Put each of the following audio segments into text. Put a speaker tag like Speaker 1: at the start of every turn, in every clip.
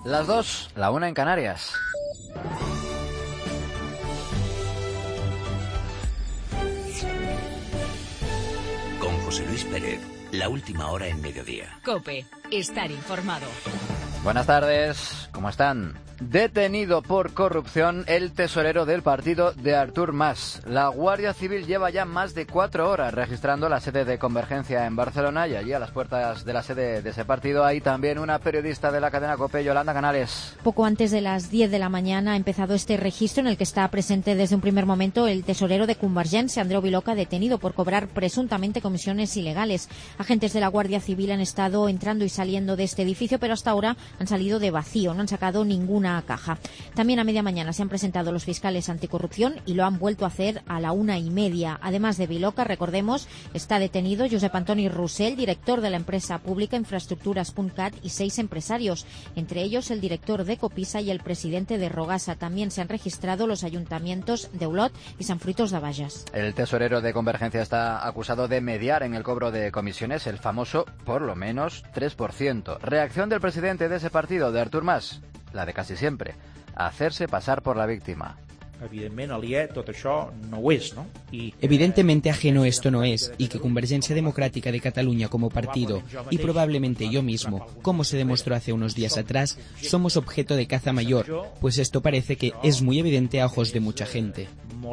Speaker 1: Las 2, la 1 en Canarias.
Speaker 2: Con José Luis Pérez, la última hora en mediodía.
Speaker 3: COPE, estar informado.
Speaker 1: Buenas tardes, ¿cómo están? Detenido por corrupción el tesorero del partido de Artur Mas. La Guardia Civil lleva ya más de 4 horas registrando la sede de Convergencia en Barcelona y allí a las puertas de la sede de ese partido hay también una periodista de la cadena COPE, Yolanda Canales.
Speaker 4: Poco antes de las 10 de la mañana ha empezado este registro en el que está presente desde un primer momento el tesorero de Convergencia, Andreu Viloca, detenido por cobrar presuntamente comisiones ilegales. Agentes de la Guardia Civil han estado entrando y saliendo de este edificio, pero hasta ahora han salido de vacío, no han sacado ninguna caja. También a media mañana se han presentado los fiscales anticorrupción y lo han vuelto a hacer a la 1:30. Además de Viloca, recordemos, está detenido Josep Antoni Roussel, director de la empresa pública Infraestructuras.cat, y 6 empresarios, entre ellos el director de Copisa y el presidente de Rogasa. También se han registrado los ayuntamientos de Olot y Sant Fruitós de Bages.
Speaker 1: El tesorero de Convergencia está acusado de mediar en el cobro de comisiones, el famoso por lo menos 3%. Reacción del presidente de ese partido, de Artur Mas, la de casi siempre, hacerse pasar por la víctima.
Speaker 5: Evidentemente ajeno esto no es, y que Convergencia Democrática de Cataluña como partido, y probablemente yo mismo, como se demostró hace unos días atrás, somos objeto de caza mayor, pues esto parece que es muy evidente a ojos de mucha gente.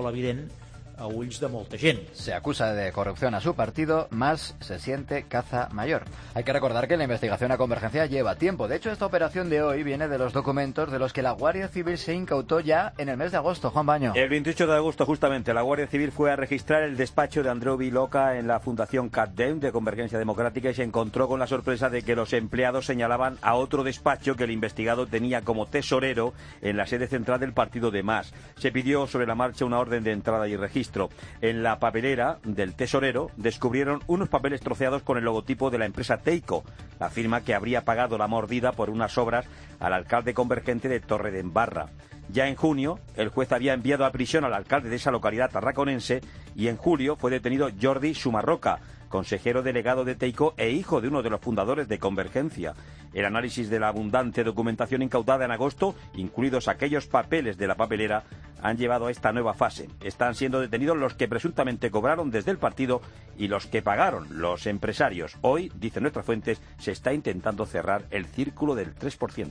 Speaker 6: A ulls de molta gent.
Speaker 1: Se acusa de corrupción a su partido, Mas se siente caza mayor. Hay que recordar que la investigación a Convergencia lleva tiempo. De hecho, esta operación de hoy viene de los documentos de los que la Guardia Civil se incautó ya en el mes de agosto. Juan Baño.
Speaker 7: El 28 de agosto, justamente, la Guardia Civil fue a registrar el despacho de Andreu Viloca en la Fundación CatDem de Convergencia Democrática y se encontró con la sorpresa de que los empleados señalaban a otro despacho que el investigado tenía como tesorero en la sede central del partido de Mas. Se pidió sobre la marcha una orden de entrada y registro. En la papelera del tesorero descubrieron unos papeles troceados con el logotipo de la empresa Teico, la firma que habría pagado la mordida por unas obras al alcalde convergente de Torredembarra. Ya en junio, el juez había enviado a prisión al alcalde de esa localidad tarraconense y en julio fue detenido Jordi Sumarroca, consejero delegado de Teico e hijo de uno de los fundadores de Convergencia. El análisis de la abundante documentación incautada en agosto, incluidos aquellos papeles de la papelera, han llevado a esta nueva fase. Están siendo detenidos los que presuntamente cobraron desde el partido y los que pagaron, los empresarios. Hoy, dicen nuestras fuentes, se está intentando cerrar el círculo del 3%.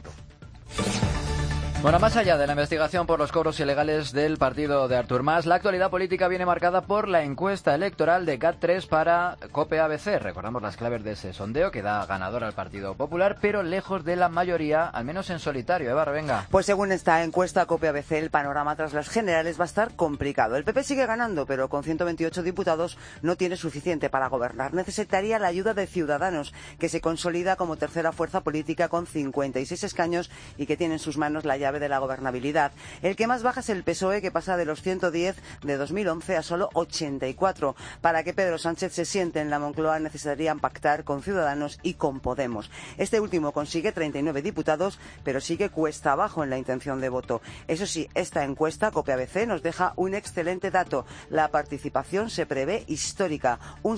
Speaker 1: Bueno, más allá de la investigación por los cobros ilegales del partido de Artur Mas, la actualidad política viene marcada por la encuesta electoral de GAT3 para COPE ABC. Recordamos las claves de ese sondeo que da ganador al Partido Popular, pero lejos de la mayoría, al menos en solitario. Eva Revenga.
Speaker 8: Pues según esta encuesta COPE ABC, el panorama tras las generales va a estar complicado. El PP sigue ganando, pero con 128 diputados no tiene suficiente para gobernar. Necesitaría la ayuda de Ciudadanos, que se consolida como tercera fuerza política con 56 escaños y que tiene en sus manos la llave de la gobernabilidad. El que más baja es el PSOE, que pasa de los 110 de 2011 a solo 84. Para que Pedro Sánchez se siente en la Moncloa necesitarían pactar con Ciudadanos y con Podemos. Este último consigue 39 diputados, pero sigue cuesta abajo en la intención de voto. Eso sí, esta encuesta COPE ABC nos deja un excelente dato. La participación se prevé histórica. Un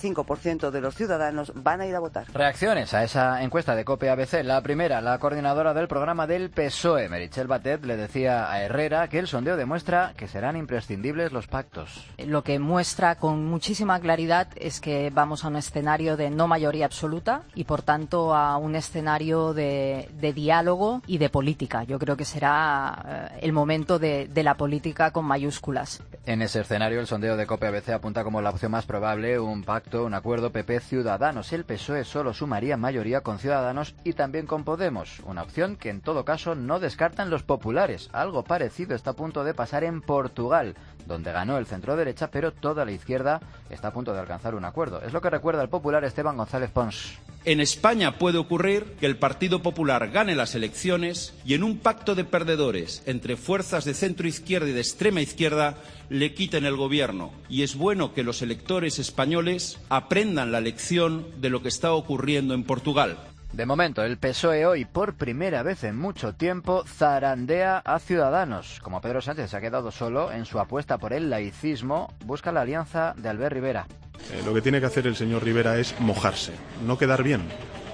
Speaker 8: 75% de los ciudadanos van a ir a votar.
Speaker 1: Reacciones a esa encuesta de COPE ABC. La primera, la coordinadora del programa del PSOE, Meritxell Batet, le decía a Herrera que el sondeo demuestra que serán imprescindibles los pactos.
Speaker 9: Lo que muestra con muchísima claridad es que vamos a un escenario de no mayoría absoluta y, por tanto, a un escenario de diálogo y de política. Yo creo que será el momento de la política con mayúsculas.
Speaker 1: En ese escenario, el sondeo de COPE ABC apunta como la opción más probable un pacto, un acuerdo PP-Ciudadanos. El PSOE solo sumaría mayoría con Ciudadanos y también con Podemos. Una opción que, en todo caso, no descartan los populares. Algo parecido está a punto de pasar en Portugal, donde ganó el centro-derecha, pero toda la izquierda está a punto de alcanzar un acuerdo. Es lo que recuerda el popular Esteban González Pons.
Speaker 10: En España puede ocurrir que el Partido Popular gane las elecciones y en un pacto de perdedores entre fuerzas de centro-izquierda y de extrema izquierda le quiten el gobierno. Y es bueno que los electores españoles aprendan la lección de lo que está ocurriendo en Portugal.
Speaker 1: De momento, el PSOE hoy, por primera vez en mucho tiempo, zarandea a Ciudadanos. Como Pedro Sánchez se ha quedado solo en su apuesta por el laicismo, busca la alianza de Albert Rivera.
Speaker 11: Lo que tiene que hacer el señor Rivera es mojarse, no quedar bien,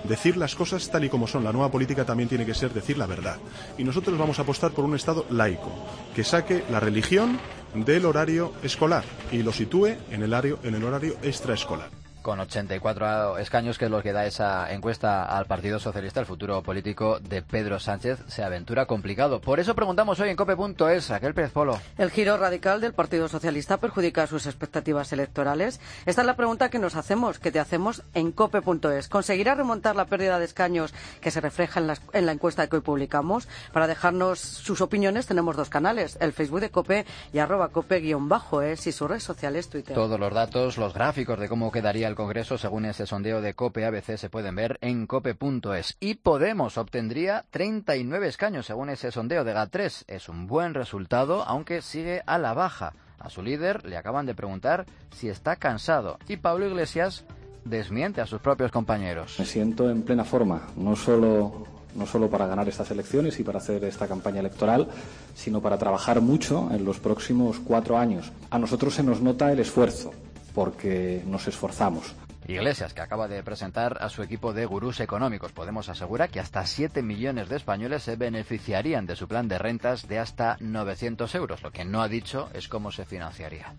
Speaker 11: decir las cosas tal y como son. La nueva política también tiene que ser decir la verdad. Y nosotros vamos a apostar por un Estado laico, que saque la religión del horario escolar y lo sitúe en el horario extraescolar.
Speaker 1: Con 84 escaños, que es lo que da esa encuesta al Partido Socialista, el futuro político de Pedro Sánchez se aventura complicado. Por eso preguntamos hoy en cope.es, Raquel Pérez Polo.
Speaker 12: ¿El giro radical del Partido Socialista perjudica sus expectativas electorales? Esta es la pregunta que nos hacemos, que te hacemos en cope.es. ¿Conseguirá remontar la pérdida de escaños que se refleja en la encuesta que hoy publicamos? Para dejarnos sus opiniones tenemos dos canales, el Facebook de Cope y @cope_es y sus redes sociales, Twitter.
Speaker 1: Todos los datos, los gráficos de cómo quedaría el Congreso según ese sondeo de Cope ABC se pueden ver en cope.es. Y Podemos obtendría 39 escaños según ese sondeo de GAT3. Es un buen resultado, aunque sigue a la baja. A su líder le acaban de preguntar si está cansado y Pablo Iglesias desmiente a sus propios compañeros.
Speaker 13: Me siento en plena forma, no solo para ganar estas elecciones y para hacer esta campaña electoral, sino para trabajar mucho en los próximos 4 años. A nosotros se nos nota el esfuerzo, porque nos esforzamos.
Speaker 1: Iglesias, que acaba de presentar a su equipo de gurús económicos. Podemos asegurar que hasta 7 millones de españoles se beneficiarían de su plan de rentas de hasta 900 euros. Lo que no ha dicho es cómo se financiaría.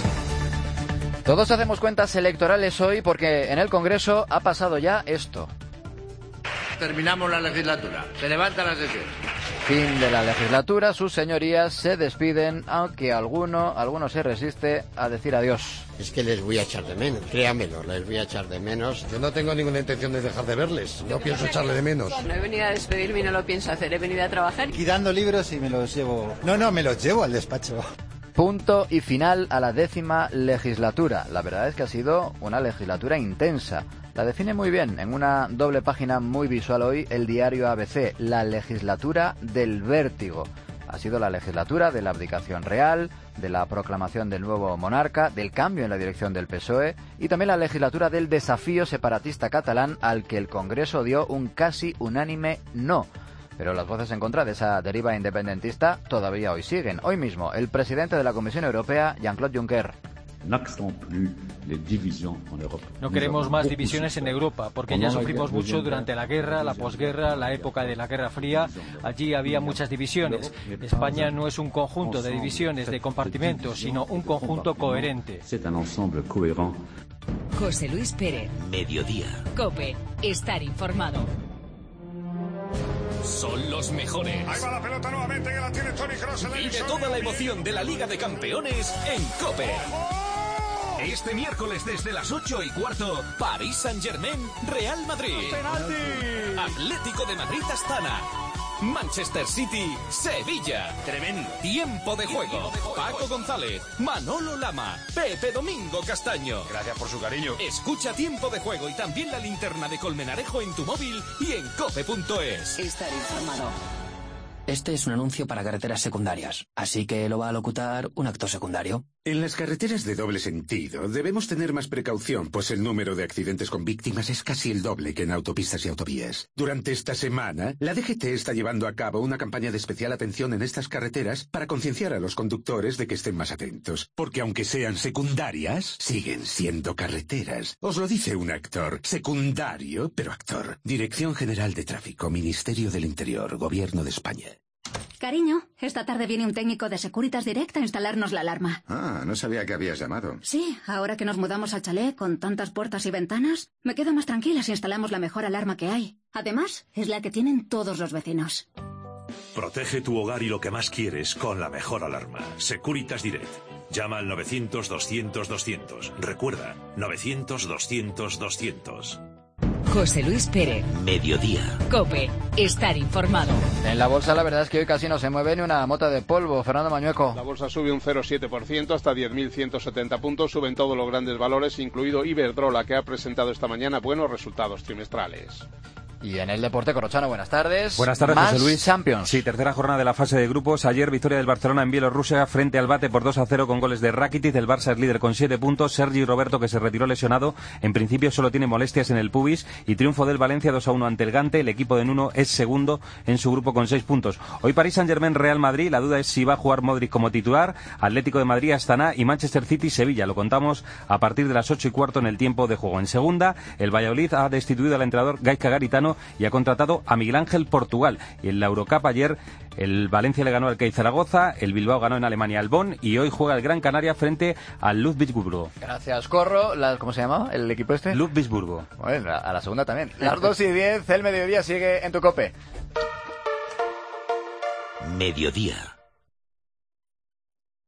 Speaker 1: Todos hacemos cuentas electorales hoy porque en el Congreso ha pasado ya esto.
Speaker 14: Terminamos la legislatura. Se levanta la sesión.
Speaker 1: Fin de la legislatura, sus señorías se despiden, aunque alguno se resiste a decir adiós.
Speaker 14: Es que les voy a echar de menos, créanmelo, les voy a echar de menos. Yo no tengo ninguna intención de dejar de verles, no pienso echarle de menos.
Speaker 15: No he venido a despedirme y no lo pienso hacer, he venido a trabajar.
Speaker 16: Quitando libros y me los llevo... No, me los llevo al despacho.
Speaker 1: Punto y final a la 10ª legislatura. La verdad es que ha sido una legislatura intensa. La define muy bien en una doble página muy visual hoy el diario ABC, la legislatura del vértigo. Ha sido la legislatura de la abdicación real, de la proclamación del nuevo monarca, del cambio en la dirección del PSOE y también la legislatura del desafío separatista catalán al que el Congreso dio un casi unánime no. Pero las voces en contra de esa deriva independentista todavía hoy siguen. Hoy mismo, el presidente de la Comisión Europea, Jean-Claude Juncker.
Speaker 17: No queremos más divisiones en Europa, porque ya sufrimos mucho durante la guerra, la posguerra, la época de la Guerra Fría. Allí había muchas divisiones. España no es un conjunto de divisiones, de compartimentos, sino un conjunto coherente.
Speaker 3: José Luis Pérez.
Speaker 2: Mediodía.
Speaker 3: COPE. Estar informado.
Speaker 18: Son los mejores.
Speaker 19: Ahí va la pelota nuevamente, que la tiene Toni Kroos.
Speaker 18: Vive toda la emoción de la Liga de Campeones en COPE. Este miércoles desde las 8:15, París Saint-Germain, Real Madrid. ¡Penalti! Atlético de Madrid, Astana. Manchester City, Sevilla.
Speaker 2: Tremendo.
Speaker 18: Tiempo de juego. Paco González, Manolo Lama, Pepe Domingo Castaño.
Speaker 19: Gracias por su cariño.
Speaker 18: Escucha Tiempo de Juego y también la linterna de Colmenarejo en tu móvil y en cope.es.
Speaker 3: Estar informado.
Speaker 20: Este es un anuncio para carreteras secundarias, así que lo va a locutar un actor secundario.
Speaker 21: En las carreteras de doble sentido debemos tener más precaución, pues el número de accidentes con víctimas es casi el doble que en autopistas y autovías. Durante esta semana, la DGT está llevando a cabo una campaña de especial atención en estas carreteras para concienciar a los conductores de que estén más atentos, porque aunque sean secundarias, siguen siendo carreteras. Os lo dice un actor, secundario, pero actor. Dirección General de Tráfico, Ministerio del Interior, Gobierno de España.
Speaker 22: Cariño, esta tarde viene un técnico de Securitas Direct a instalarnos la alarma.
Speaker 21: Ah, no sabía que habías llamado.
Speaker 22: Sí, ahora que nos mudamos al chalet con tantas puertas y ventanas, me quedo más tranquila si instalamos la mejor alarma que hay. Además, es la que tienen todos los vecinos.
Speaker 23: Protege tu hogar y lo que más quieres con la mejor alarma. Securitas Direct. Llama al 900-200-200. Recuerda, 900-200-200.
Speaker 3: José Luis Pérez.
Speaker 2: Mediodía.
Speaker 3: COPE. Estar informado.
Speaker 1: En la bolsa la verdad es que hoy casi no se mueve ni una mota de polvo. Fernando Mañueco.
Speaker 24: La bolsa sube un 0,7% hasta 10.170 puntos. Suben todos los grandes valores, incluido Iberdrola, que ha presentado esta mañana buenos resultados trimestrales.
Speaker 1: Y en el deporte, Corrochano, buenas tardes.
Speaker 4: Buenas tardes,
Speaker 1: Más
Speaker 4: José Luis.
Speaker 1: Champions.
Speaker 4: Sí, tercera jornada de la fase de grupos. Ayer, victoria del Barcelona en Bielorrusia frente al Bate por 2-0 con goles de Rakitic. El Barça es líder con 7 puntos. Sergi Roberto, que se retiró lesionado, en principio solo tiene molestias en el pubis. Y triunfo del Valencia 2-1 ante el Gante. El equipo de Nuno es segundo en su grupo con 6 puntos. Hoy París Saint-Germain, Real Madrid. La duda es si va a jugar Modric como titular. Atlético de Madrid, Astana y Manchester City, Sevilla. Lo contamos a partir de las 8:15 en el tiempo de juego. En segunda, el Valladolid ha destituido al entrenador Gaizka Garitano y ha contratado a Miguel Ángel Portugal. Y en la Eurocup ayer el Valencia le ganó al CAI Zaragoza, el Bilbao ganó en Alemania al Bonn y hoy juega el Gran Canaria frente al Ludwigsburgo.
Speaker 1: Gracias, Corro. ¿Cómo se llama el equipo este?
Speaker 4: Ludwigsburgo.
Speaker 1: Bueno, a la segunda también. Las 2:10, el mediodía sigue en tu COPE.
Speaker 2: Mediodía.